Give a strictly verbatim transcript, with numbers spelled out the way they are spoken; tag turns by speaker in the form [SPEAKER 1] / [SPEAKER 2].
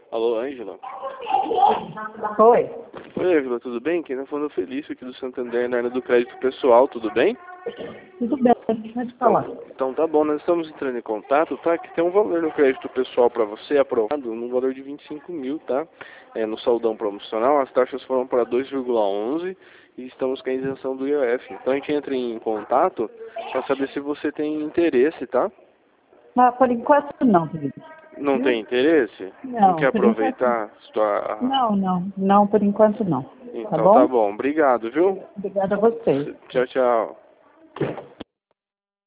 [SPEAKER 1] Alô, Ângela?
[SPEAKER 2] Oi.
[SPEAKER 1] Oi, Ângela, tudo bem? Quem tá falando é o Felício aqui do Santander, na área do crédito pessoal, tudo bem?
[SPEAKER 2] Tudo bem, pode falar.
[SPEAKER 1] Então, então tá bom, nós estamos entrando em contato, tá? Que tem um valor no crédito pessoal para você aprovado, no valor de vinte e cinco mil, tá? É, no saldão promocional, as taxas foram para dois vírgula onze e estamos com a isenção do I O F. Então a gente entra em contato para saber se você tem interesse, tá?
[SPEAKER 2] Mas por enquanto não, Felipe.
[SPEAKER 1] Não tem interesse? Não
[SPEAKER 2] Não,
[SPEAKER 1] quer
[SPEAKER 2] por enquanto
[SPEAKER 1] aproveitar? Sua...
[SPEAKER 2] não, não, não, por enquanto não. Tá
[SPEAKER 1] Então tá
[SPEAKER 2] bom?
[SPEAKER 1] bom, obrigado, viu?
[SPEAKER 2] Obrigada a você.
[SPEAKER 1] Tchau, tchau.